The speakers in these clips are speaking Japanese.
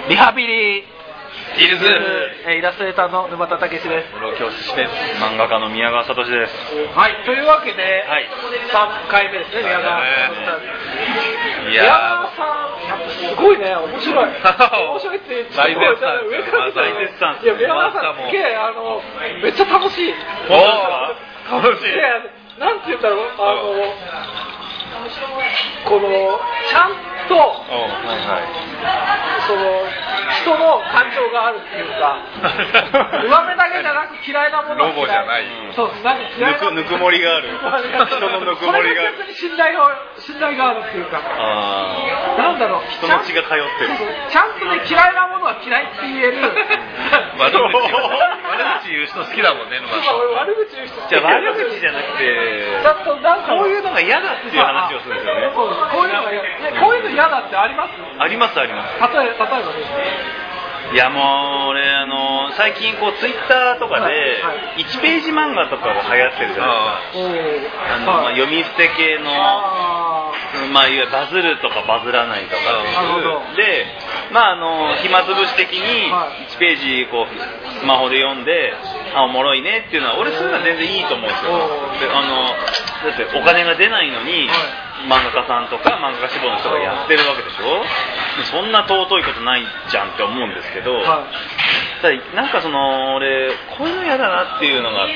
リハビリヒルズイラストレーターの沼田武史です。 室教師です。漫画家の宮川聡です。 はい、というわけで、 はい、 3回目ですね、宮川さん。宮川さん、やっぱすごいね、面白い。面白いって大絶賛。 上から見たら大絶賛。 いや、宮川さん、すげえ、めっちゃ楽しい。 本当ですか？楽しい。 なんて言うんだろう、このちゃんと、その人の感情があるっていうか、上目だけじゃなく嫌いなものは嫌い。 ロボじゃない。 そう、なんか嫌いなぬくもりがある。人のぬくもりがある。 それが逆に信頼があるっていうか、なんだろう、 人の血が通ってる。 ちゃんとね、嫌いなものは嫌いって言える。 悪口言う人好きだもんね、沼田さん。 悪口言う人好き。 じゃあ悪口じゃなくて、 ちゃんとなんかこういうのが嫌だっていう話をするんですよね。 こういうのがこういうの嫌だってあります？ ありますあります。 例えばね。 いやもう俺最近こうツイッターとかで1ページ漫画とかが流行ってるじゃないですか。読み捨て系の、いわゆるバズるとかバズらないとかで、暇つぶし的に1ページこうスマホで読んで、おもろいねっていうのは俺そういうのは全然いいと思うんですよ。でだってお金が出ないのに、漫画家さんとか漫画家志望の人がやってるわけでしょ。そんな尊いことないじゃんって思うんですけど、なんか俺こういうの嫌だなっていうのがあって、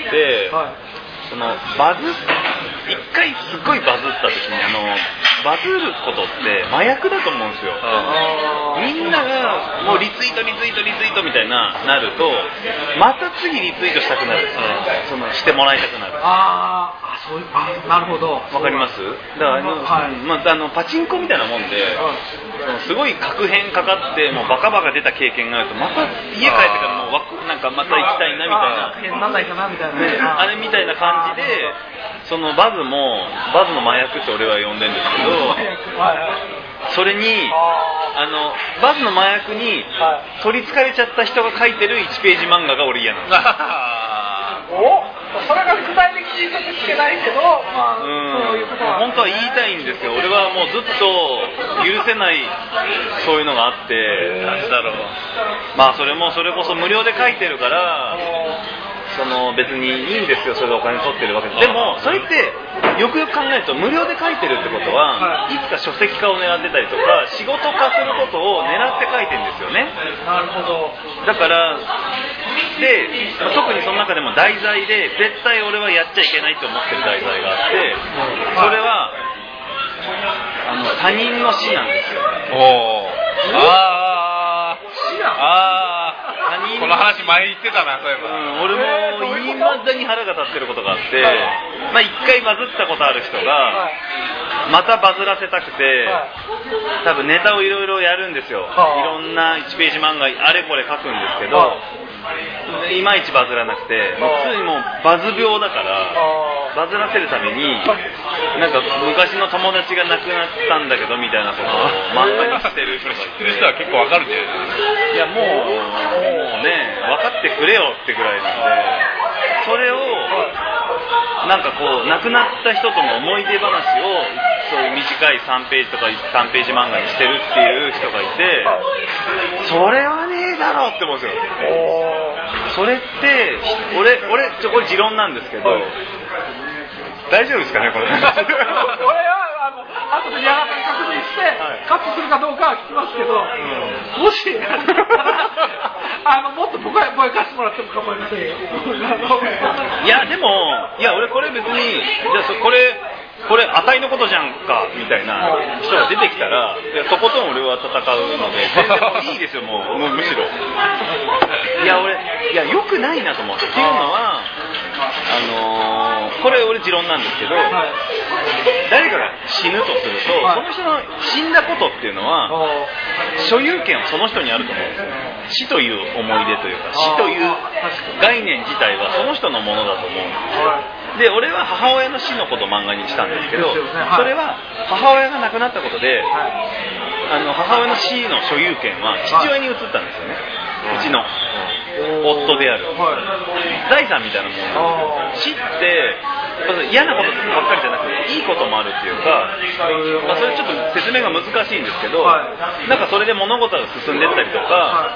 一回すっごいバズった時にバズることって麻薬だと思うんですよ。みんながもうリツイートみたいなると、また次リツイートしたくなる。してもらいたくなる。 なるほど。 わかります？だからパチンコみたいなもんで、すごい確変かかってもうバカ出た経験があると、また家帰ってからもうなんかまた行きたいなみたいな。 変なんないかなみたいな。 あれみたいな感じで、バズの麻薬って俺は呼んでるんですけど、それにバズの麻薬に取りつかれちゃった人が書いてる1ページ漫画が俺嫌なんです。 それが具体的にちょっと聞けないけど、そういうことは本当は言いたいんですよ。俺はもうずっと許せないそういうのがあって、なんだろう。それこそ無料で書いてるから。別にいいんですよ、それでお金取ってるわけで。でもそれってよくよく考えると無料で書いてるってことは、いつか書籍化を狙ってたりとか仕事化することを狙って書いてるんですよね。 なるほど。 だから特にその中でも題材で絶対俺はやっちゃいけないと思ってる題材があって、それは他人の死なんですよ。 この話前言ってたな、そういえば。 俺もいまだに腹が立ってることがあって、一回バズったことある人がまたバズらせたくて、多分ネタをいろいろやるんですよ。いろんな1ページ漫画あれこれ書くんですけど、いまいちバズらなくて、普通にもうバズ病だからバズらせるためになんか昔の友達が亡くなったんだけどみたいなことを漫画にしてる人がいて、 知ってる人は結構わかるんじゃないですか。 いやもうね、分かってくれよってぐらいなんで、それをなんかこう亡くなった人との思い出話をそういう短い3ページとか3ページ漫画にしてるっていう人がいて、それはねえだろって思うんですよ。それってこれ持論なんですけど、大丈夫ですかねこれ。 これは後で宮川さんに確認して、カットするかどうかは聞きますけど、もしもっと僕はぼやかしてもらっても構いませんよ。 いやでも俺これ別にじゃあこれ値のことじゃんかみたいな人が出てきたら、とことん俺は戦うので全然いいですよ。もうむしろ俺良くないなと思って。っていうのはこれ俺持論なんですけど、誰かが死ぬとすると、その人の死んだことっていうのは所有権はその人にあると思うんですよ。死という思い出というか、死という概念自体はその人のものだと思うんですよ。で俺は母親の死のことを漫画にしたんですけど、それは母親が亡くなったことで、母親の死の所有権は父親に移ったんですよね。うちの夫である財産みたいなものなんですよ。死って嫌なことばっかりじゃなくていいこともあるっていうか、それちょっと説明が難しいんですけど、なんかそれで物事が進んでったりとか、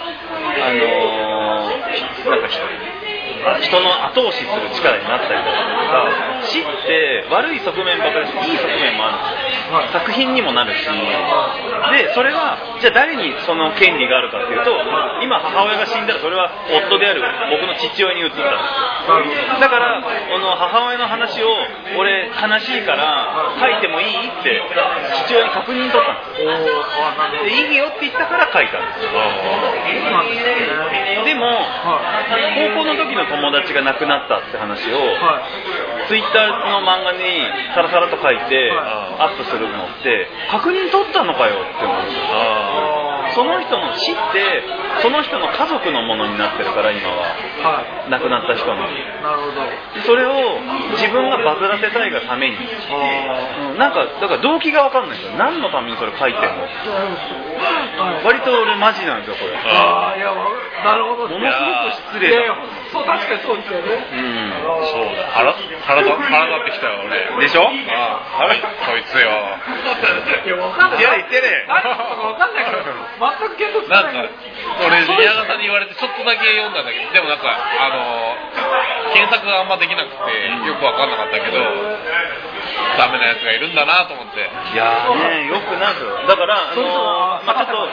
なんか人の後押しする力になったりだとか、死って悪い側面ばかりでいい側面もあるんですよ。作品にもなるし、でそれはじゃあ誰にその権利があるかっていうと、今母親が死んだらそれは夫である僕の父親に移ったんですよ。だからこの母親の話を俺悲しいから書いてもいいって父親に確認取ったんですよ。でいいよって言ったから書いたんですよ。でも高校の時の友達が亡くなったって話をツイッターの漫画にサラサラと書いてアップするのって確認取ったのかよって思うんですよ。その人の死ってその人の家族のものになってるから今は、亡くなった人の。なるほど。それを自分がバズらせたいがために、なんかだから動機が分かんないんですよ。何のためにそれ書いてんの？割と俺マジなんですよこれ。 いやなるほど。 ものすごく失礼だ。 そう確かにそうですよね。 そうだ。腹立ってきたよ俺。 でしょ？ こいつよ。 いやわかんない。 いや言ってね。 わかんないけど全く見当つかない。 なんか俺宮川さんに言われてちょっとだけ読んだんだけど、でもなんか検索があんまできなくてよくわかんなかったけど、ダメなやつがいるんだなと思って。 いやねよくなんですよ。だからちょっと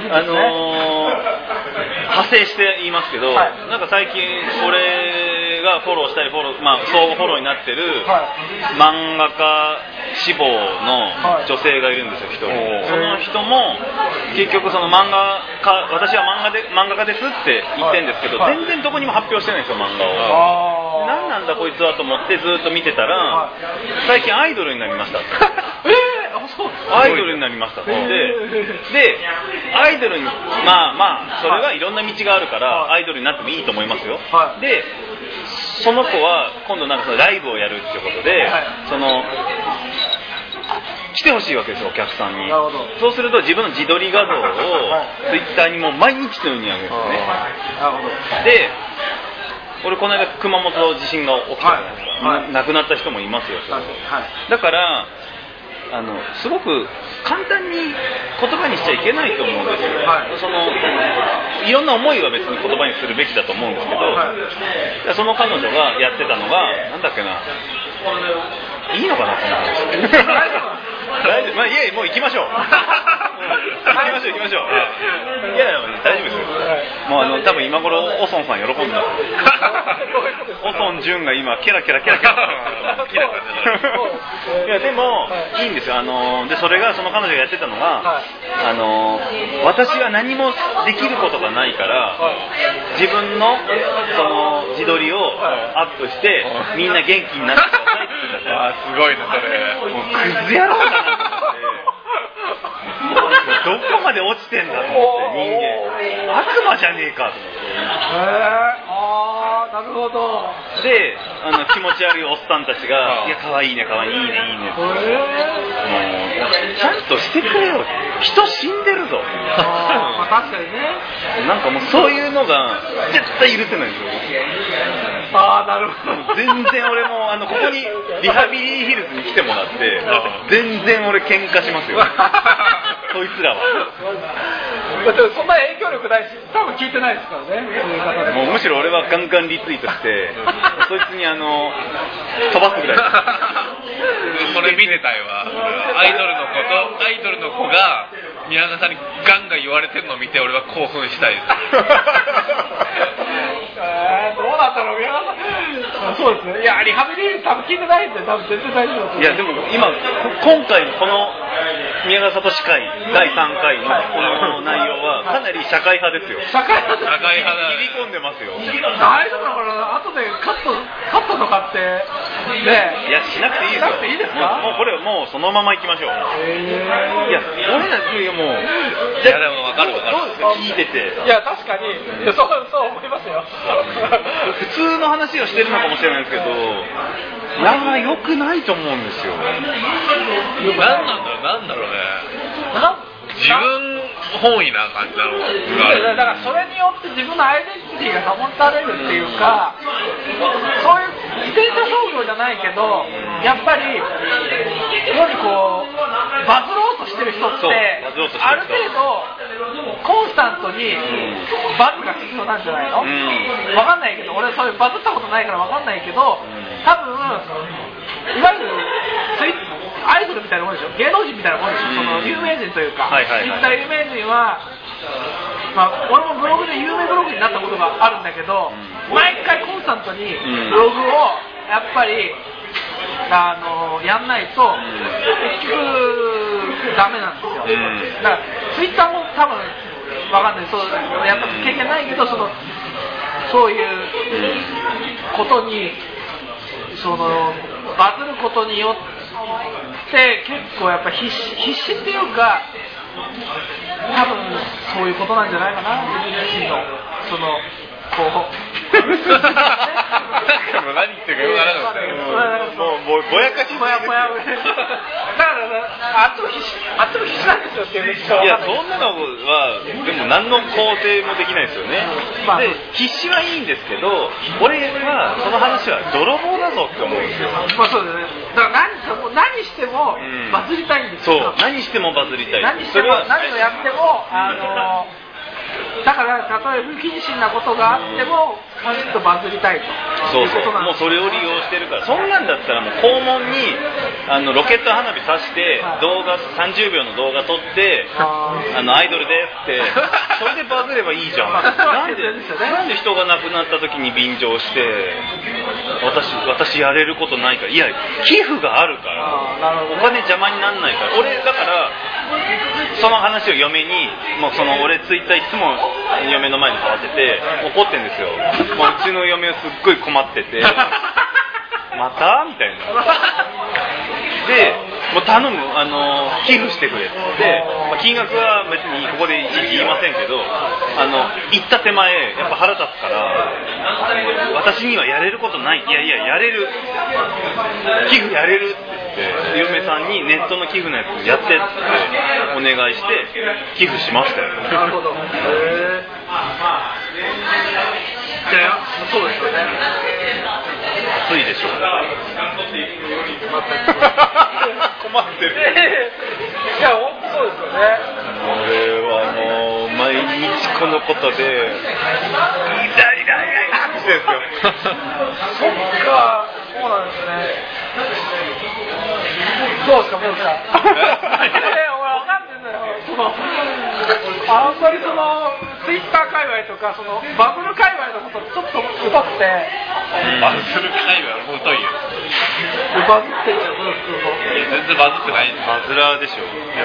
派生して言いますけど、なんか最近俺がフォローしたり相互フォローになってる漫画家志望の女性がいるんですよ一人。その人も結局その私は漫画家ですって言ってるんですけど、全然どこにも発表してないんですよ漫画を。何なんだこいつはと思ってずっと見てたら、最近アイドルになりましたって。アイドルになりましたってでアイドルにそれはいろんな道があるからアイドルになってもいいと思いますよ。でその子は今度なんかそのライブをやるっていうことで、その来てほしいわけですよお客さんに。そうすると自分の自撮り画像をツイッターにもう毎日のように上げるんですよね。で俺この間熊本地震が起きたじゃないですか。亡くなった人もいますよ。だからすごく簡単に言葉にしちゃいけないと思うんですよ。いろんな思いは別に言葉にするべきだと思うんですけど、その彼女がやってたのがなんだっけな、いいのかなこの話。いやもう行きましょう。行きましょう。いや大丈夫ですよ。もう多分今頃オソンさん喜んでます。オソン潤が今ケラケラいやでもいいんですよ。でそれがその彼女がやってたのが、私は何もできることがないから自分のその自撮りをアップしてみんな元気になってくださいって言ってた。 すごいねそれ。 もうクズ野郎だなと思って。どこまで落ちてんだと思って人間悪魔じゃねえかと思って。 なるほど。 で気持ち悪いおっさんたちがいや可愛いね可愛いいいねってもうちゃんとしてくれよ、人死んでるぞ。 確かにね。 なんかもうそういうのが絶対許せないんですよ。 なるほど。 全然俺もここにリハビリヒルズに来てもらって全然俺喧嘩しますよ。そいつらは。 そんな影響力ないし多分聞いてないですからね。そういう方でもうむしろ俺はガンガンリツイートしてそいつに飛ばすぐらい。 それ見てたいわ。アイドルの子が宮川さんにガンガン言われてるのを見て俺は興奮したいです。 どうだったの宮川さん。そうですね。いやリハビリ多分聞いてないんで多分全然大丈夫です。 いやでも今回のこの宮川聡会第3回のこの内容はかなり社会派ですよ。 社会派だ。 入り込んでますよ。 大丈夫だから後でカットとかってね。 いやしなくていいですよ。 いいですか？ もうこれもうそのまま行きましょう。いや俺らもういやでも分かる聞いてて。 いや確かにそう思いますよ。 普通の話をしてるのかもしれないですけど、良くないと思うんですよ。 なんだろうね。自分本位な感じなのだからそれによって自分のアイデンティティが保たれるっていうか、そういう自転車商業じゃないけど、やっぱり世にこうバズろうとしてる人ってある程度コンスタントにバズが必要なんじゃないの？分かんないけど、俺そういうバズったことないから分かんないけど、多分いわゆるアイドルみたいなもんでしょ、芸能人みたいなもんでしょ、その有名人というか、言った有名人は、俺もブログで有名ブログになったことがあるんだけど、毎回コンスタントにブログをやっぱりやんないと結局ダメなんですよ。だからツイッターも多分わかんない、そうやった経験ないけど、そういうことにバズることによって結構やっぱ必死っていうか、多分そういうことなんじゃないかな、自身のこう何言ってるかよくわからなかったよ。 もうぼやかしぼやぼやだからあっちも必死なんですよっていう人は。 いや、そんなのはでも何の肯定もできないですよね。で必死はいいんですけど、俺はその話は泥棒だぞって思うんですよ。 そうですね。だから何してもバズりたいんですよ。 そう、何してもバズりたい。 何をやってもだから例えば不謹慎なことがあってもきちんとバズりたいと。 そうそう、もうそれを利用してるから。そんなんだったらもう肛門にロケット花火刺して動画30秒の動画撮ってアイドルですってそれでバズればいいじゃん。なんで人が亡くなった時に便乗して私やれることないから、いや寄付があるからお金邪魔にならないから。俺だからその話を嫁に、もう俺ツイッターいつも嫁の前に貼ってて怒ってんですよ。もううちの嫁はすっごい困っててまたみたいなで、もう頼む、寄付してくれって、金額は別にここでいちいち言いませんけど、言った手前やっぱ腹立つから、私にはやれることない、いややれる、寄付やれるって言って嫁さんにネットの寄付のやつやってってお願いして寄付しましたよ。 なるほど。そうですよね。 熱いでしょう。困ってる。 いや本当そうですよね。 俺はもう毎日このことでイライラしてるんですよ。 そっか、そうなんですね。どうですか、もうさ。俺わかんないんだよ。あんまりツイッター界隈とかバブル界隈のことちょっと疎くて。 バズる界隈はもう疎いよ。 バズってるじゃん、 全然バズってない。 バズラーでしょ。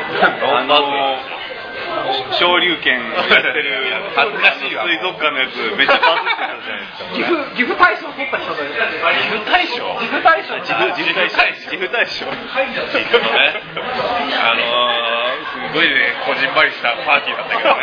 昇竜拳やってる恥ずかしいわ。 水族館のやつめっちゃバズってたじゃないですか。 岐阜大賞取った人だよ。 岐阜大賞。 岐阜大賞。 すごいね、こじんまりしたパーティーだったけどね。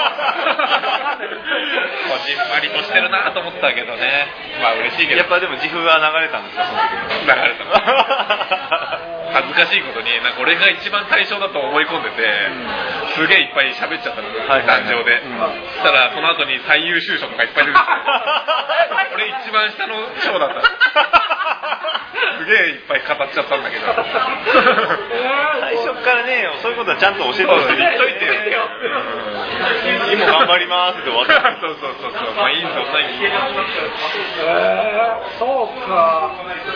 こじんまりとしてるなと思ったけどね。まあ嬉しいけど。 やっぱでも自負が流れたんですか、その時に。 流れた。恥ずかしいことに俺が一番対象だと思い込んでて、すげえいっぱい喋っちゃったの、壇上で。そしたらその後に最優秀賞とかいっぱい出てきて俺一番下の賞だった。すげえいっぱい語っちゃったんだけど最初からね、そういうことはちゃんと教えておいて言っといてよ。今頑張りますって終わった。 そうまあいいんですよ、最近。 そうか。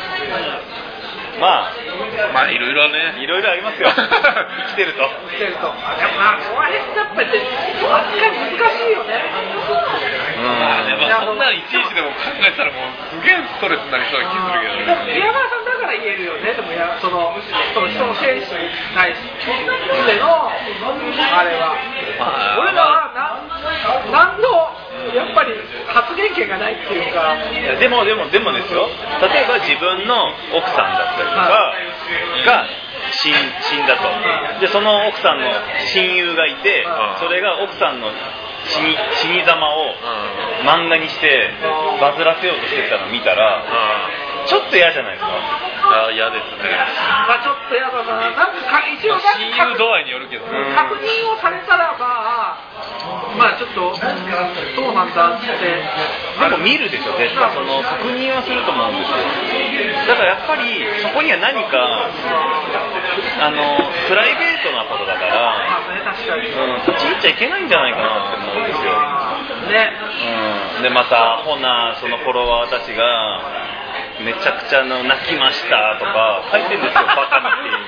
まあいろいろね、 いろいろありますよ。生きてると。 でもこの辺ってやっぱり扱い難しいよね。 そんなのいちいちでも考えたらもうすげえストレスになりそうな気するけどね。 宮川さんだから言えるよね。でもその人の選手に対してのあれは、俺らは何のやっぱり発言権がないっていうか。 でもですよ。例えば自分の奥さんだったりとかが死んだと。でその奥さんの親友がいて、それが奥さんの死に様を漫画にしてバズらせようとしてたのを見たら、ちょっと嫌じゃないですか。 あ、嫌ですね。 まあちょっと嫌だな。なんか一応親友度合いによるけど、 確認をされたらまあちょっとそうなんだって。 でも見るでしょ、絶対その確認はすると思うんですよ。だからやっぱりそこには何かプライベートなことだから、立ち入っちゃいけないんじゃないかなって思うんですよ。 ね。 でまたほなそのフォロワーたちがめちゃくちゃ泣きましたとか書いてるんですよ、バカみて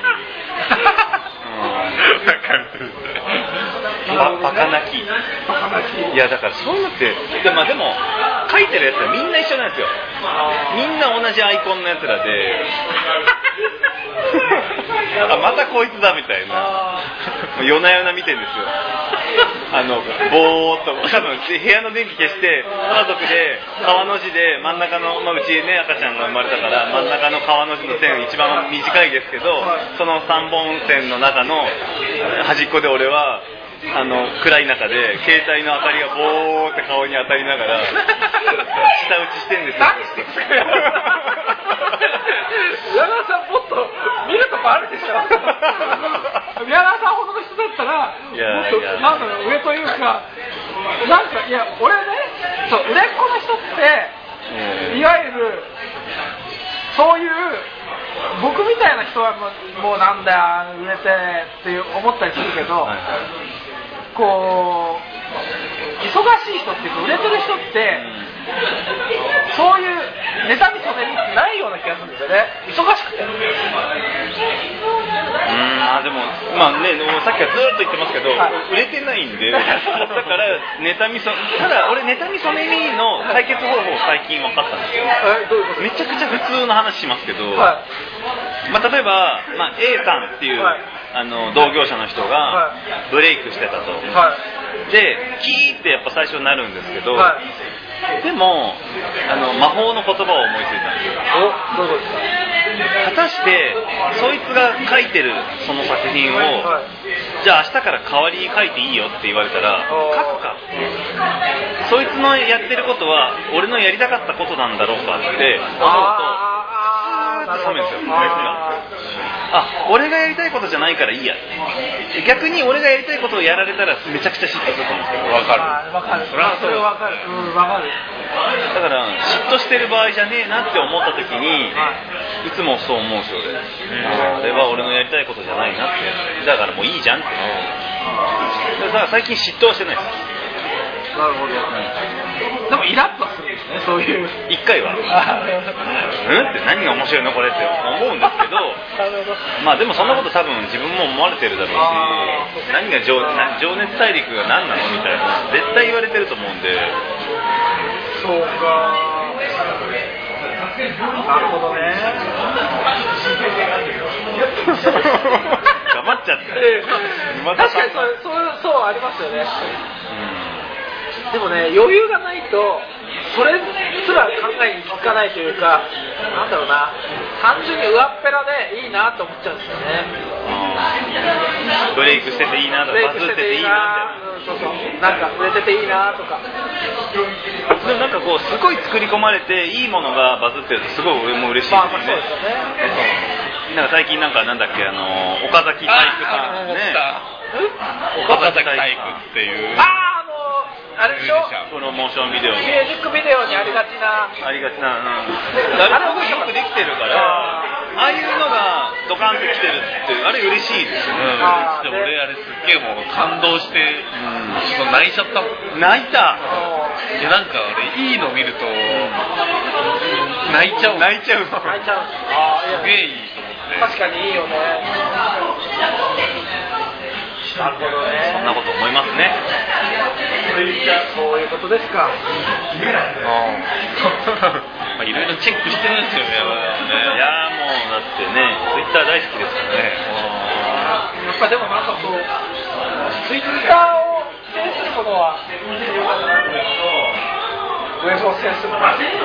バカ泣き。いやだからそういうのってでも書いてるやつはみんな一緒なんですよ。みんな同じアイコンのやつらであ、またこいつだみたいな夜な夜な見てるんですよ。ぼーっと多分部屋の電気消して家族で川の字で真ん中の、うちね赤ちゃんが生まれたから真ん中の川の字の線一番短いですけど、その3本線の中の端っこで俺は暗い中で携帯の明かりがボーって顔に当たりながら舌打ちしてんですよ。 宮川さんもっと見るとこあるでしょ。宮川さんほどの人だったらもっとなんだろう、上というかなんかいや俺ね、そう売れっ子の人っていわゆるそういう僕みたいな人はもうなんだよ売れてって思ったりするけど、こう忙しい人っていうか売れてる人ってそういう妬みそねみってないような気がするんですよね、忙しくて。 でもまあね、さっきからずっと言ってますけど、売れてないんでだから妬みそただ俺妬みそねみの解決方法を最近分かったんですよ。 どういうこと？ めちゃくちゃ普通の話しますけど、例えば、A さんっていう、同業者の人がブレイクしてたと、でキーってやっぱ最初になるんですけど、でも魔法の言葉を思いついたんですよ。 どういうことですか？ 果たしてそいつが書いてるその作品を、じゃあ明日から代わりに書いていいよって言われたら書くか、そいつのやってることは俺のやりたかったことなんだろうかって思うとスーッと冷めるんですよ。俺がやりたいことじゃないからいいや。逆に俺がやりたいことをやられたらめちゃくちゃ嫉妬すると思うんですけど。 分かる。 それは分かる。分かる。 だから嫉妬してる場合じゃねえなって思った時に、いつもそう思うんですよ。あれは俺のやりたいことじゃないなって。だからもういいじゃんって。だから最近嫉妬はしてないです。 なるほど。でもイラッとするんですね、そういう一回はって何が面白いのこれって思うんですけどでもそんなこと多分自分も思われてるだろうし、何が情熱大陸が何なのみたいな絶対言われてると思うんで。 そうか、なるほどね。 頑張っちゃって、 確かにそうありますよね。でもね、余裕がないとそれすら考えに効かないというか、なんだろうな、単純に上っぺらでいいなと思っちゃうんですよね。 ブレイクしてていいなとか、バズってていいなみたいな、 そうなんか売れてていいなとか。 でもなんかこうすごい作り込まれていいものがバズってるとすごい俺も嬉しいですよね。 そうですよね。 なんか最近なんだっけ、岡崎体育さんね。 岡崎体育っていう。 あれでしょ、 プロモーションビデオ、 ミュージックビデオにありがちな、 あれすごいよくできてるから、ああいうのがドカンと来てるってあれ嬉しいですよね。 でも俺あれすっげえもう感動して、ちょっと泣いちゃったもん。 泣いた。 なんか俺いいの見ると泣いちゃう。 すげえいいと思って。 確かにいいよね。なるほどね。 そんなこと思いますね。 そういうことですか。 いろいろチェックしてるんですよね。 いやもうだってね、ツイッター大好きですからね。 やっぱでもなんかこうツイッターを制することはウェブを制する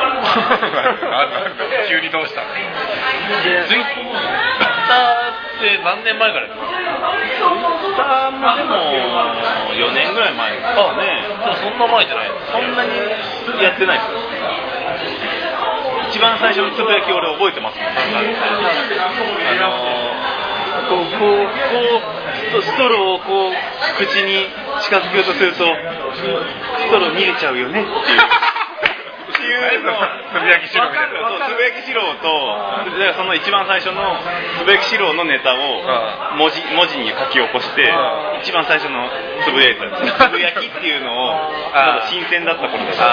急にどうしたの？ツイッターって何年前からですか？ ツイッターもでも4年ぐらい前ですね。 そんな前じゃないですか。 そんなにやってないですよ。1 一番最初のつぶやき俺覚えてますもん。こうストローをこう口に近づけようとするとストロー逃げちゃうよねっていうのをつぶやきしろみたいな。 つぶやきしろとその一番最初のつぶやきしろのネタを文字に書き起こして一番最初のつぶやいたつぶやきっていうのをまだ新鮮だった頃だから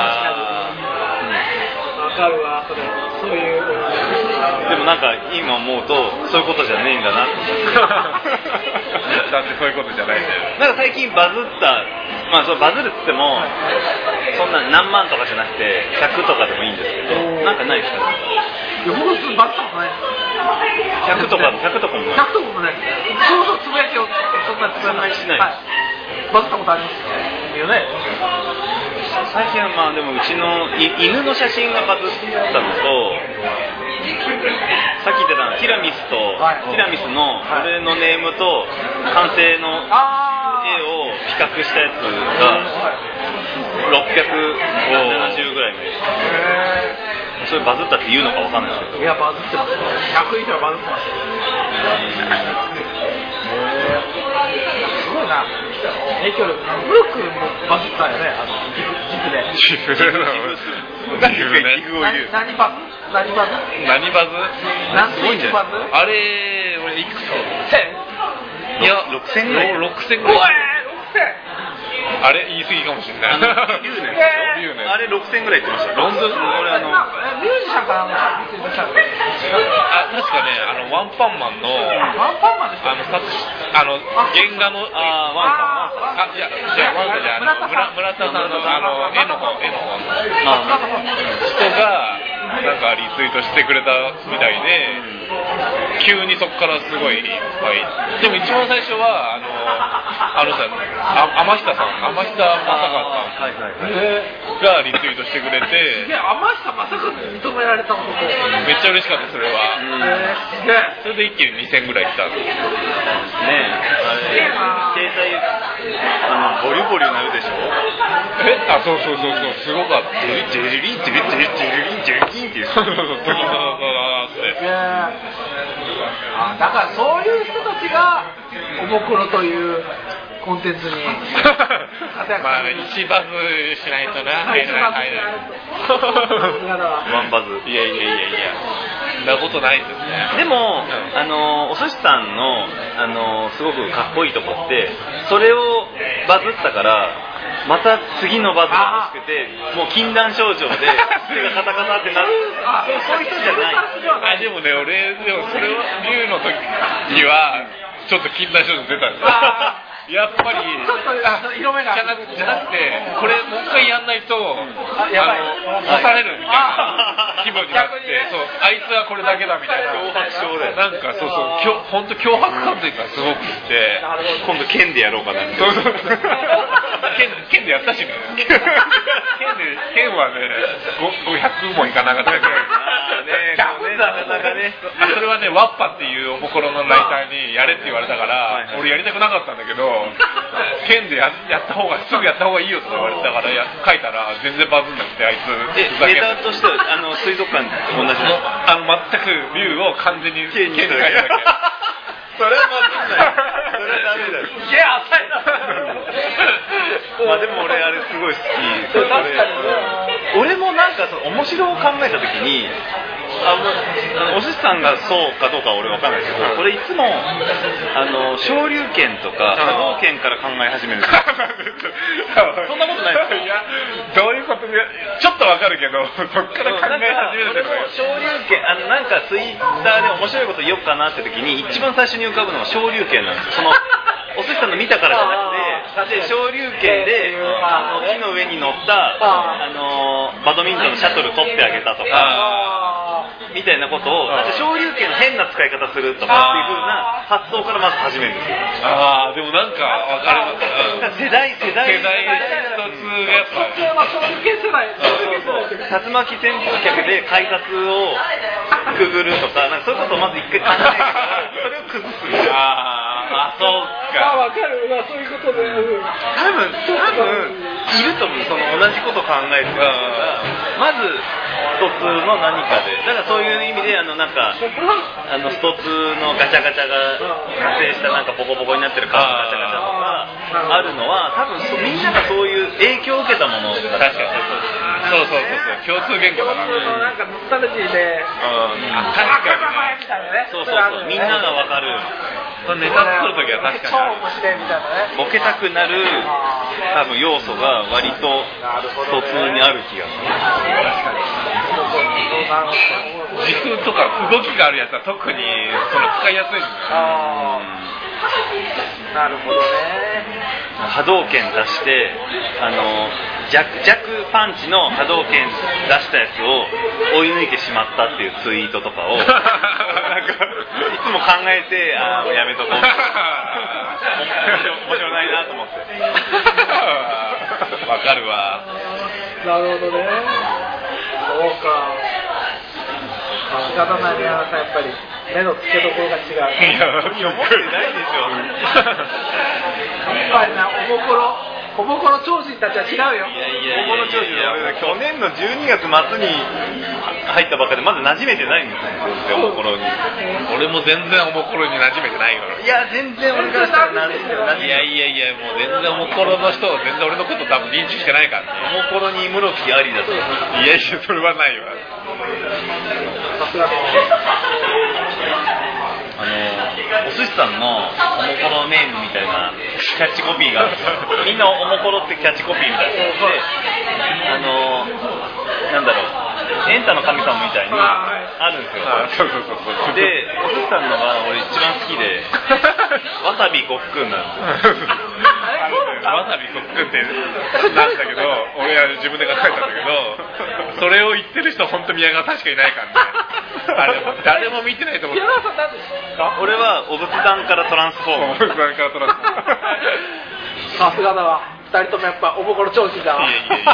わかるわ、そういう。 でもなんか今思うとそういうことじゃねえんだなってだってそういうことじゃないんだよ。 なんか最近バズった、まあそのバズるっつってもそんな何万とかじゃなくて100とかでもいいんですけど、なんかないですかね。 いや、僕バズったことない。 100とかもない。 100とかもない。そうつぶやきをそんなつぶやきしない。はい。バズったことありますよね。 最近はまあでもうちの犬の写真がバズったのと、さっき言ってたのティラミスと、ティラミスの俺のネームと完成の絵を比較したやつが670ぐらいで、それバズったって言うのかわかんないですけど。 いやバズってます。100以上バズってます。すごいな。影響力。ブロックもバズったよね。軸で。 何バズ？あれ俺いくつか。いや6000ぐらい。6000ぐらい。あれ言い過ぎかもしれない。 あれ6000ぐらい言ってました。ロンドン俺ミュージシャンかなんか確かねワンパンマンの原画のワンさんいやワンさんじゃ村田さんの絵の方の人がなんかリツイートしてくれたみたいで、急にそこからすごいいっぱい。でも一番最初は天下さんがリツイートしてくれて、 天下まさか認められた男。 めっちゃ嬉しかったそれは。それで一気に2000ぐらい来たんですね。 携帯ボリボリなるでしょ。 そうすごかった。 ジェリリンってそうだからそういう人たちがおもころというコンテンツにまあ一バズしないとな。入らないワンバズ。 いやそんなことないですね。 でも、お寿司さんの、すごくかっこいいとこってそれをバズったからまた次のバズが欲しくてもう禁断症状で手がカタカタってなる。そういう人じゃない。 でもね俺でもそれは龍の時にはちょっと禁断症状出たんですよ。やっぱり色目がじゃなくてこれもう一回やんないと干されるみたいな気分になって、そうあいつはこれだけだみたいな脅迫症でなんか本当脅迫観点がすごくて、 今度剣でやろうかな。剣でやったしね。剣はね500もいかなかったけど 100なかなかね。 それはねワッパっていうおもころのライターにやれって言われたから俺やりたくなかったんだけど、剣でやった方がすぐやった方がいいよって言われたから書いたら全然バズんなくて、あいつネタとしては水族館と同じの全く竜を完全に剣に書いただけ。 それはまずい。それはダメだよ。 いや浅いな。 まあでも俺あれすごい好き。 確かに俺もなんか面白を考えた時にお寿司さんがそうかどうかは俺分かんないけど、俺いつも昇竜拳とか波動拳から考え始めるんですよ。そんなことないですか？ いやどういうことでちょっと分かるけどそっから考え始めるんですよ。 昇竜拳なんかツイッターで面白いこと言おうかなって時に一番最初に浮かぶのは昇竜拳なんですよ。お寿司さんの見たからじゃなくて、昇竜拳で木の上に乗ったバドミントンのシャトル取ってあげたとかみたいなことを、昇竜拳の変な使い方するとかっていう風な発想からまず始めるんですよ。 でもなんか分かる。 世代一つがやっぱ竜巻旋風脚で改札をくぐるとか、そういうことをまず一回考えてからそれを崩す。そうか。 分かる。そういうことで。 多分いると思う、その同じことを考えてる人がまずスト2の何かで、だからそういう意味でなんかスト2のガチャガチャが完成したなんかボコボコになってるカードガチャガチャとかあるのは多分みんながそういう影響を受けたものだ。 確かにそう共通言語だな。 なんかノスタルジーで確かにみたいなね。 そうみんながわかる。 ネタ作るときは確かに超面白いみたいなね。 ボケたくなる多分要素が割と普通にある気がする。 時空とか動きがあるやつは特に使いやすいんだよ。 なるほどね。 波動拳出して弱パンチの波動拳出したやつを追い抜いてしまったっていうツイートとかをなんかいつも考えてやめとこう面白ないなと思ってわかるわ。 なるほどね。そうか。仕方ないね、やっぱり目の付けどころが違う。 いや思ってないでしょ。やっぱりな、おぼころ超人たちは違うよ。 おぼころ超人は去年の12月末に入ったばっかでまだ馴染めてないんですよ、おぼころに。 俺も全然おぼころに馴染めてないから。 いや全然俺からしたら馴染んでる。 いやもう全然おぼころの人は全然俺のこと多分認知してないからね。 おぼころに室木ありだと。 いやそれはないわ。 さすがです。 お寿司さんのおもころネームみたいなキャッチコピーがあるんですよ。みんなおもころってキャッチコピーみたいなので、なんだろう、エンタの神様みたいにあるんですよ。 そうで、お寿司さんのが俺一番好きでわさびごっくんなんですよ。 わさびごっくんってなんだけど、俺は自分で考えたんだけど、それを言ってる人本当宮川確かいないからね。あれも誰も見てないと思う。 宮川さん何ですか？ 俺はお仏壇からトランスフォーム。 お仏壇からトランスフォーム。 さすがだわ。二人ともやっぱおぼころ超人だわ。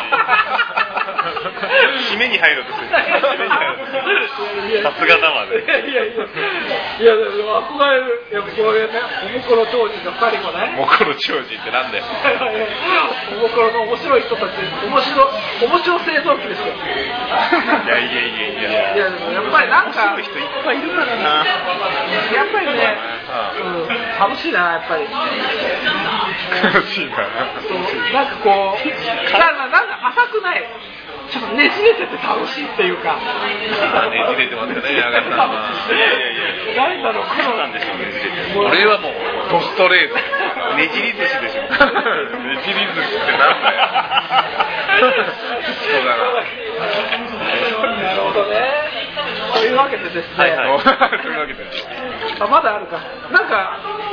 締めに入ろうとする。さすがだわね。 いやでも憧れる。やっぱこういうね、おぼころ超人の二人もね。 おぼころ超人ってなんだよ。 おぼころの面白い人たち、面白製造機ですよ。 いやでもやっぱりなんか面白い人いっぱいいるからな。 やっぱりね、楽しいなやっぱり。 楽しいな。 なんかこう、なんか浅くない。ちょっとねじれてて楽しいっていうか。 ねじれてますよね、矢川さんは。 なんだろう、 こうなんでしょうね。 俺はもうドストレート。 ねじり寿司でしょ。 ねじり寿司ってなんだよ。そうだな。 なるほどね。というわけでですね。 はい。 というわけで。 まだあるか。なんか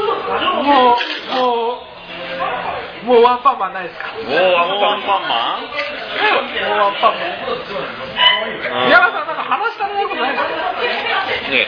もうワンパンマンないですか？ もうワンパンマン？ もうワンパンマン。宮川さんなんか話したことないですか？ ね。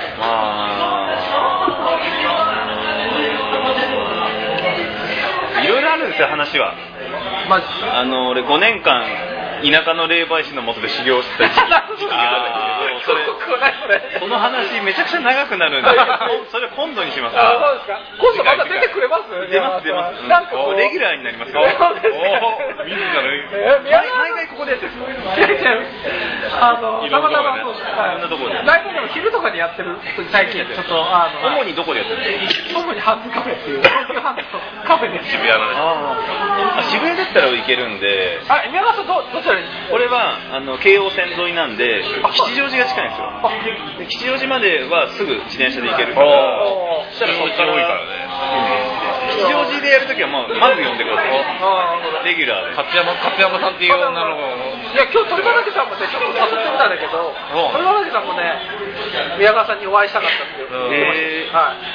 いろいろあるんですよ話は。俺5年間田舎の霊媒師の下で修行してた時期があるんですけど、その話めちゃくちゃ長くなるんで、それ今度にします。 そうですか。今度また出てくれます？ 出ます。 なんかレギュラーになりますよ。 そうですか。 毎回ここでやってる。 たまたまそうです。大体でも昼とかにやってる最近ちょっと主にどこでやってるんですか？ 主にハンズカフェっていう東京ハンズとカフェです。 渋谷のね。 渋谷だったら行けるんで。 宮川さんどちらに？ 俺は京王線沿いなんで吉祥寺が近いんですよ。吉祥寺まではすぐ自転車で行けるから。そしたらそっから多いからね。吉祥寺でやるときはまず呼んでください。レギュラーで。 勝山さんっていう女の子。 いや今日鳥畑さんもねちょっと誘ってみたんだけど、鳥畑さんもね宮川さんにお会いしたかったって言ってました。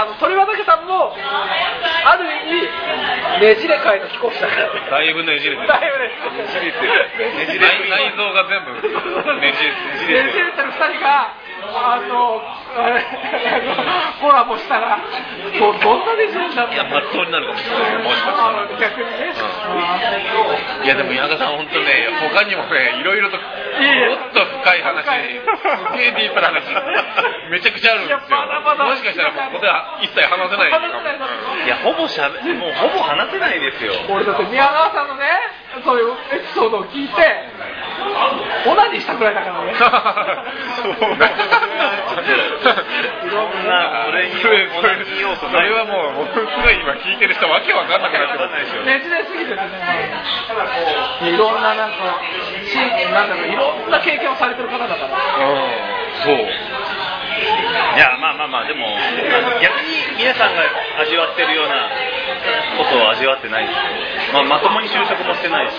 はい。鳥畑さんもある意味ねじれ界の貴公子だから。 だいぶねじれてる。内臓が全部ねじれてる。 2人がコラボしたらどんなねじれになるの？ いや、まっとうになるかもしれない。もしかしたら。 逆にね。 いやでも宮川さん本当ね、他にもね、いろいろともっと深い話、すげえディープな話、めちゃくちゃあるんですよ。もしかしたらもうここでは一切話せないかも。 いやもうほぼ話せないですよ。 俺だって宮川さんのね、そういうエピソードを聞いてオナニーしたくらいだからね。 そうだ。 いろんなそれに同じ要素ない。 それはもう僕すごい今聞いてる人わけわかんなくなってます。 ねじれすぎててね、いろんななんかなんだろう、いろんな経験をされてる方だから。 そう。 いやまあでも逆に皆さんが味わってるようなことを味わってないですよ。まともに就職もしてないし、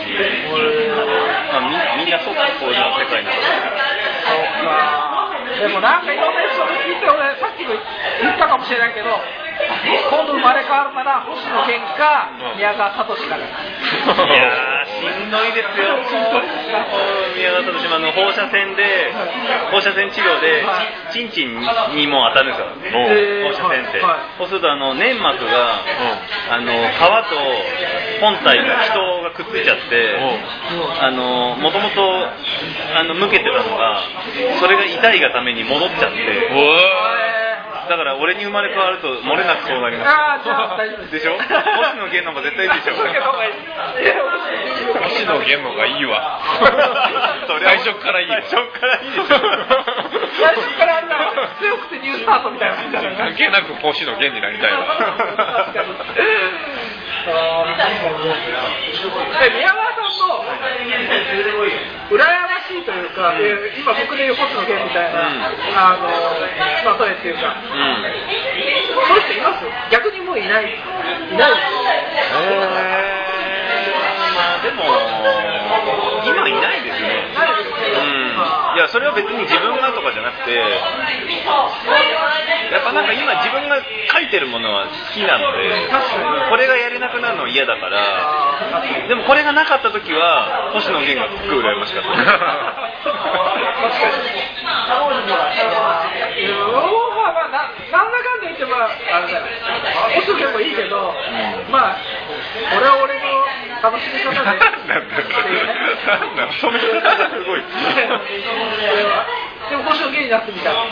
みんなそういう世界なんで。 そうか。でもなんかいろんなエピソード聞いて、俺さっきも言ったかもしれないけど、今度生まれ変わるなら星野源か宮川聡かだ。いやーしんどいですよ。宮川聡の放射線治療でチンチンにも当たるんですよ。放射線って。そうすると粘膜が皮と本体が人がくっついちゃって、もともとむけてたのがそれが痛いがために戻っちゃって。だから俺に生まれ変わると漏れなくそうなります。 ああ、じゃあ大丈夫です。 でしょ？星野源の方が絶対いいでしょ。 星野源の方がいい。 星野源の方がいいわ。最初からいいわ。 最初からいいでしょ。 最初から強くてニュースタートみたいな。 関係なく星野源になりたいわ。 確かに。宮川さんと羨ましいというか、今僕で言う星野源みたいな例えっていうか、そういう人います？逆にもういないです。 まあでも今いないですね。いやそれは別に自分がとかじゃなくて、やっぱなんか今自分が書いてるものは好きなので、これがやれなくなるのは嫌だから。でもこれがなかった時は星野源がすごい羨ましかった。 確かに。なんだかんだ言ってあれだよ。星野源もいいけど、まあ俺は俺の楽しみ方で。 それがすごい。 でも星野源になってみたい。なれ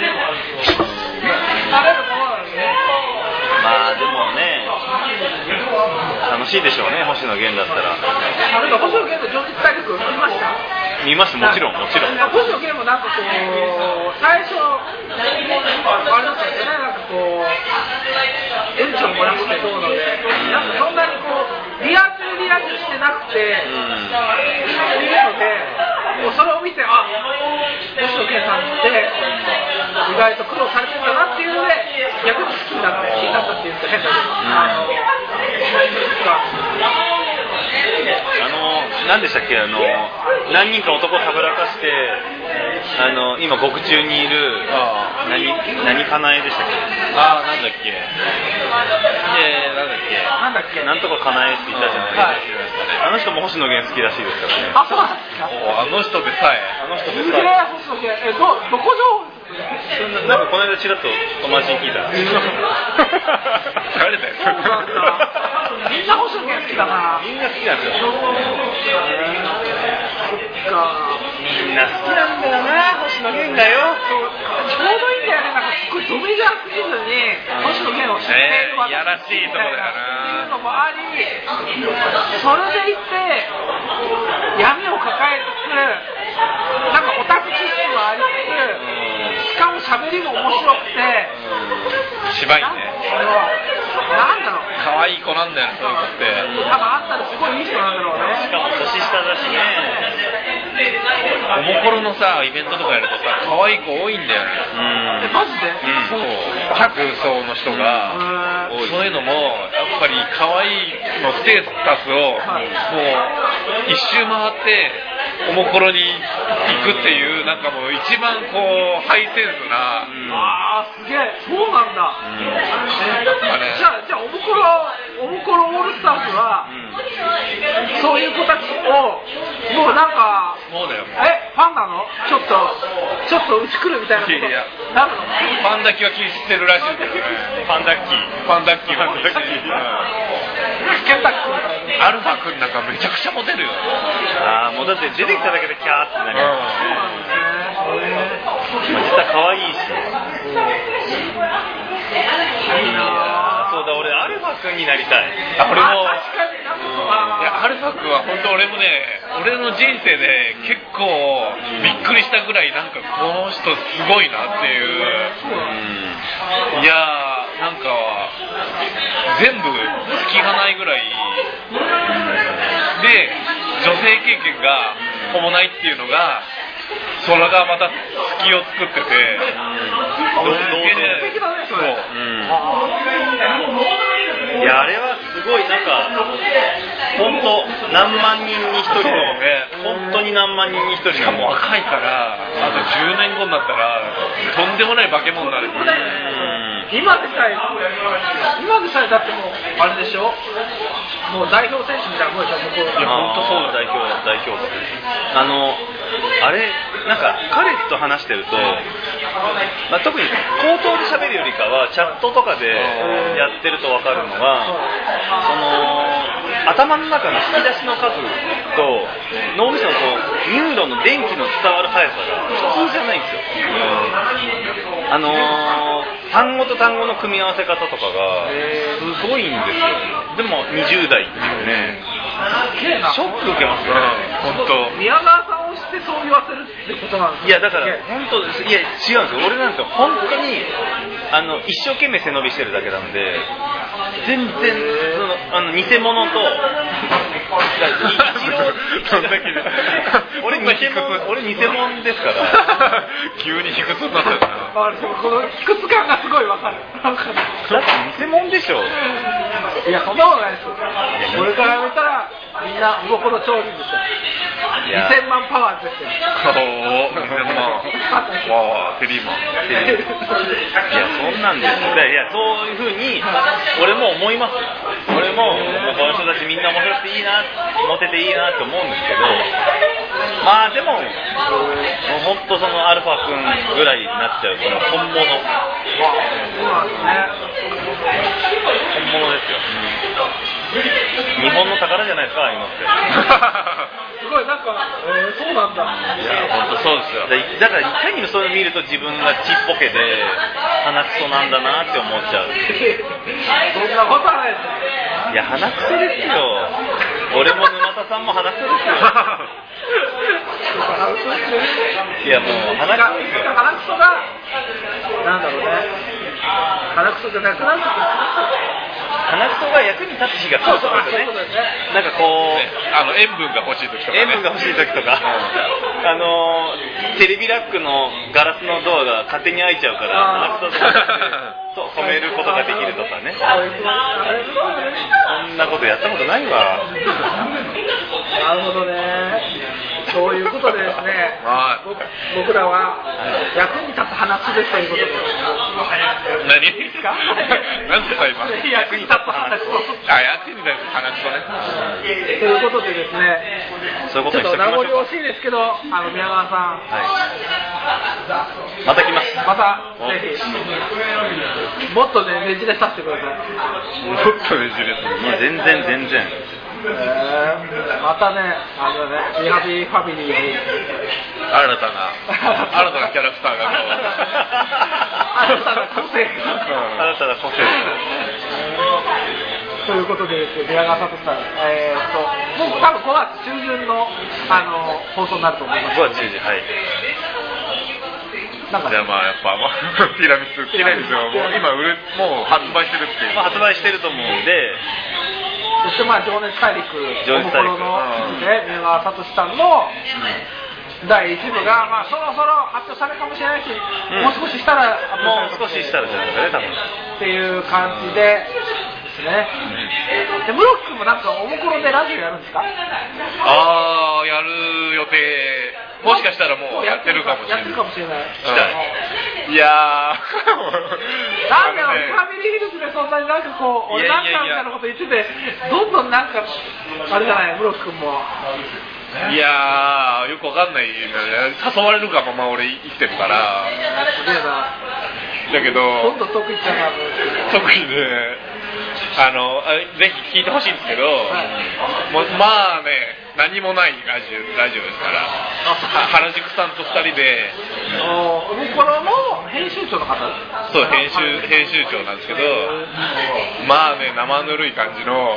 るものなんですね。 まあでもね、楽しいでしょうね、星野源だったら。 星野源の情熱大陸見ました？ 見ます、もちろん。 星野源もなんかこう、最初、あれだったんですよね、なんかこう、うんちを漏らしてどうので、なんかそんなにこう、リア充してなくて、っていうので、それを見て、あ、星野源さんって意外と苦労されてるんだなっていうので、逆に好きになったっていうか変だけど、 何でしたっけ、何人か男をたぶらかして今獄中にいる何かなえでしたっけ。 なんだっけ。 なんとかかなえって言ったじゃないですか。あの人も星野源好きらしいですからね。 あ、そうなんですか。 あの人でさえ。 星野源、どこ情報？ なんかこの間ちらっと友達に聞いた。 誰だよ。 みんな星野源好きだな。 みんな好きなんですよ。みんな好きなんだよな、星野源がよ。 ちょうどいいんだよね、なんかすごいドメジャーすぎずに星野源を知っているわけいやらしいとこだよな。 っていうのもあり、それでいて闇を抱えつつ、なんかオタク知識もありつつ、しかも喋りも面白くて、 芝居ね。 なんだろう。 可愛い子なんだよね、そういう子って。 多分あったらすごいいい人なんだろうね。 しかも年下だしね。 おもころのさ、イベントとかやるとさ、可愛い子多いんだよね。 マジで？ そう。客層の人が、そういうのも、やっぱり可愛いのステータスを、もう、一周回って、おもころに行くっていう、なんかもう一番こう、ハイセンスな。 すげえ、そうなんだ。じゃあおもころオールスターズは、そういう子たちをもうなんか、 そうだよ。 ファンなの？ちょっとうち来るみたいなことなるの？ ファンだけは気にしてるらしいんだよね。 ファンダッキー。 ケンタッキー。 ケンタッキーみたいな。 アルファ君なんかめちゃくちゃモテるよ。 もうだって出てきただけでキャーってなりますね。実は可愛いし。いいな。そうだ、俺アルファ君になりたい。 俺も。いやアルファ君は本当俺もね、俺の人生で結構びっくりしたぐらいなんかこの人すごいなっていう。いやーなんか全部隙がないぐらいで女性経験がほぼないっていうのが。それがまた隙を作ってて、 いやあれはすごいなんか本当何万人に一人の本当に何万人に一人しかも若いからあと10年後になったらとんでもない化け物になる。 今でさえだってもうあれでしょ、もう代表選手みたいなもんでしょ、向こう。 いや本当そう代表あれなんか彼と話してると、特に口頭で喋るよりかはチャットとかでやってると分かるのが、その頭の中の引き出しの数と脳みそのニューロンの電気の伝わる速さが普通じゃないんですよ。単語と単語の組み合わせ方とかがすごいんですよ。でも20代っていうね、ショック受けますよね。 本当。 宮川さんをしてそう言わせるってことなんですか。 いやだから本当です。いや違うんですよ。俺なんか本当に一生懸命背伸びしてるだけなんで、全然偽物と俺偽物ですから急に卑屈になっちゃったな。 でもこの卑屈感がすごいわかる。 だって偽物でしょ。 いやそんなことないですよ。これから見たらみんな動くの超人ですよ。2000万パワーですよ。 2000万わーテリーマン。 いやそんなんです。いやそういう風に俺も思います。俺もこの人たちみんな面白くていいな、モテていいなって思うんですけど、まあでももう本当そのアルファ君ぐらいになっちゃうその本物。本物ですよ。日本の宝じゃないですか、ああいうのって。 すごいなんか、そうなんだ。 いや本当そうですよ。だからいかにもそういうの見ると自分がちっぽけで鼻くそなんだなって思っちゃう。 そんなことはないです。 いや鼻くそですよ。俺も沼田さんも鼻くそですよ。いやもう鼻くそですよ。 鼻くそがなんだろうね。鼻くそじゃなくなる。 鼻くそが役に立つ日がそうですよね。なんかこう、 塩分が欲しい時とか、 塩分が欲しい時とか、テレビラックのガラスのドアが勝手に開いちゃうから鼻くそ止めることができるとかね。そんなことやったことないわ。 なるほどね。そういうことでですね、僕らは役に立つ鼻くそですということで。 何ですか？何ですか今？ 役に立つ鼻くそ。 役に立つ鼻くそね。 ということでですね、 そういうことにしときちょっと名ましょうか。 残惜しいですけど、宮川さん、 また来ます。 またぜひもっとねねじれさせてください。 もっとねじれさせて。 全然。 またね、リハビリファミリーに新たなキャラクターが新たな個性新たな個性ということでですね、宮川聡さん、もう多分5月中旬の放送になると思います。 5月中旬、はい。 じゃあまあやっぱティラミスをもう今もう発売してるっていう。 発売してると思うんで。 そして情熱大陸おもころの記事で宮川聡さんの第1部がそろそろ発表されるかもしれないし、もう少ししたらじゃないですかね、多分っていう感じでですね。でムロックもなんかおもころでラジオやるんですか？ やる予定、もしかしたらもうやってるかもしれない。 やってるかもしれない。 いやなんだろう、ファミリーヒルズでそんなになんかこう、俺なんかみたいなこと言ってて、どんどんなんか、あれじゃない、ムロ君も。 いやー、よくわかんない、ね、誘われるがまま俺生きてるから。 すげえな。 だけど、 ほんと得意っちゃな。 得意で、 ぜひ聞いてほしいんですけど、まあね、何もないラジオですから、原宿さんと2人で、 おもころの編集長の方？ そう、編集長なんですけど、まあね、生ぬるい感じの、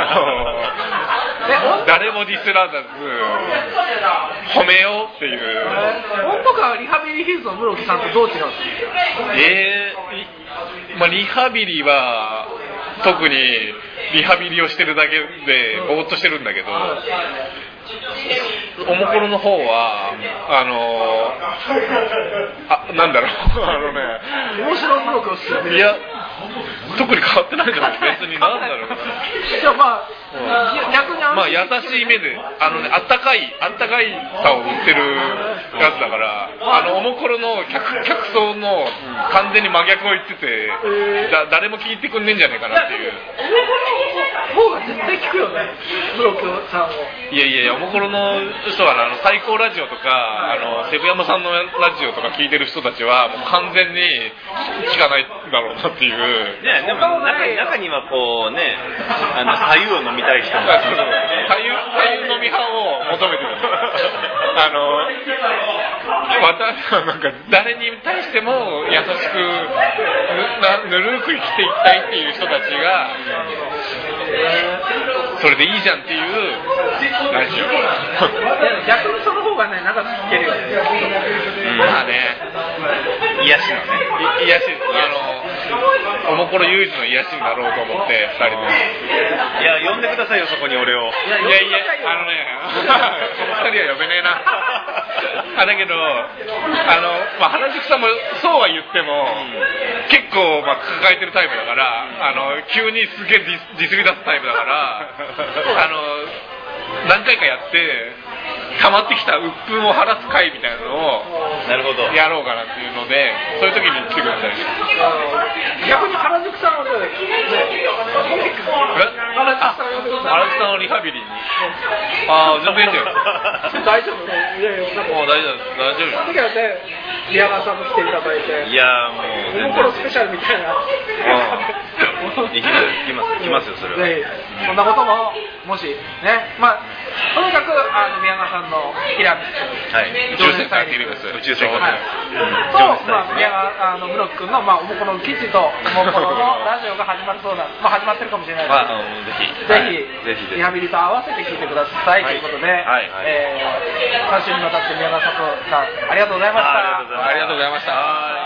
誰もディスらず褒めようっていう。 本当かリハビリヒルズの室木さんとどう違うんですか？ まあ、リハビリは特にリハビリをしてるだけでぼーっとしてるんだけど、おもころの方はなんだろう面白い室木をする。 いや特に変わってないんじゃない別になんだろうな。 じゃあまあ逆にまあ優しい目であったかいさを売ってるやつだから、おもころの客層の完全に真逆を言ってて、誰も聞いてくんねえんじゃねえかなっていう。 方が絶対聞くよね、室木さんを。 いやおもころの人は最高ラジオとかセブヤマさんのラジオとか聞いてる人たちはもう完全に聞かないだろうなっていう。 ね、でも中にはこうね、左右を飲みたい人も左右飲み派を求めてる。なんか誰に対しても優しくぬるく生きていきたいっていう人たちがそれでいいじゃんっていうラジオ。 逆にその方がね、長く聞けるよね。 まあね、癒しのね、癒し、おもころ唯一の癒しになろうと思って2人で。 いや、呼んでくださいよ、そこに俺を。 いや、その2人は呼べねえな。だけど、原宿さんもそうは言っても、結構抱えてるタイプだから、急にすげえディスり出すタイプだから、何回かやって溜まってきた鬱憤を晴らす会みたいなのをやろうかなっていうので、そういう時に来てください。 逆に原宿さんはね、 原宿さんのリハビリに全然いいじゃん。 大丈夫ね。 大丈夫。 その時はね、宮川さんも来ていただいて、 いやもうおもころスペシャルみたいな。 来ますよそれは。 そんなことももしね、とにかく宮川さんのヒラミ宇宙戦隊宇宙戦隊と宮川室木君のおもころ記事とおもころのラジオが始まるそうなんです。始まってるかもしれないですけど、ぜひリハビリと合わせて聞いてくださいということで、3週にわたって宮川さんありがとうございました。 ありがとうございました。